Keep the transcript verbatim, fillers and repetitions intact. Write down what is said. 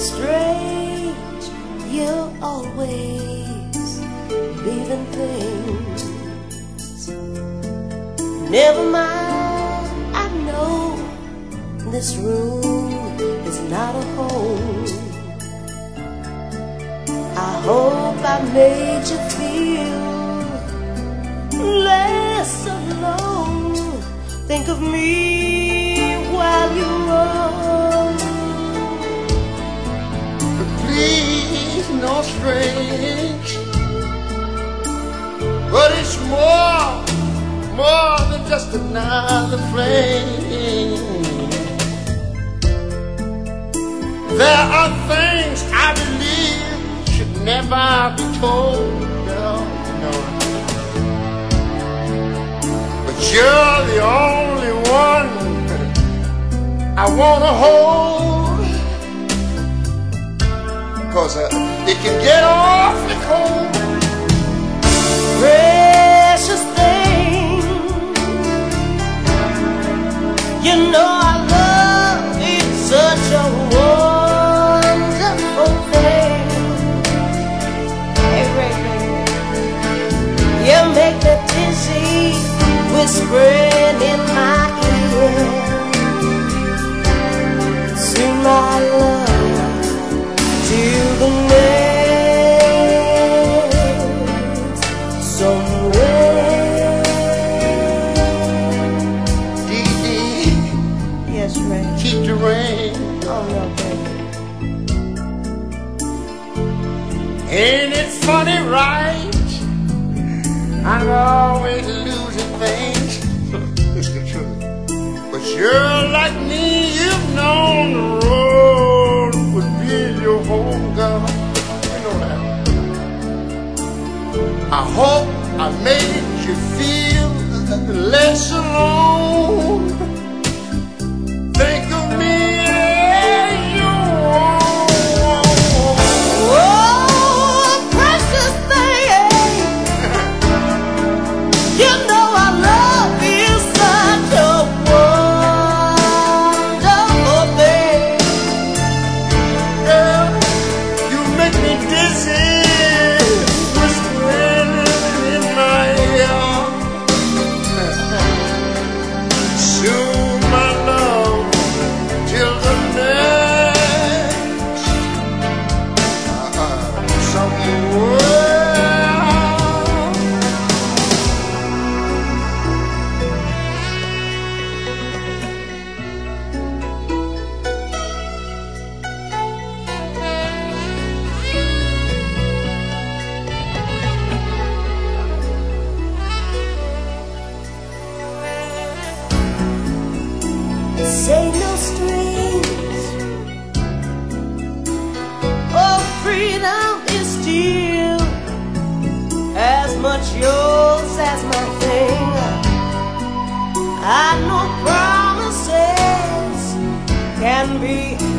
strange, you're always leaving things. Never mind, I know this room is not a home. I hope I made you feel less alone. Think of me while you roll. But please, no strange, but it's more, more than just another flame. There are things I believe should never be told, no, no. But you're the only one I wanna hold, 'cause uh, it can get awfully cold. Precious thing, you know I love you, such a wonderful thing. Hey, Ray, Ray, you make me dizzy, whispering in my ear, sing my love to the next somewhere. Dee Dee, Yes, Ray. keep the rain. Oh no, baby. Ain't it funny, right? I'm always losing things. It's the truth. But you're like me, you've known the road would be your home, girl. You know that. I hope I made you feel less alone. Think of me as you want. Oh, precious thing, you know I love you, such a wonderful thing. Girl, you make me dizzy, whispering in my ear. Soon, my love, till the next uh, somewhere. Say no strings, oh, freedom is still as much yours as my thing. I know promises can be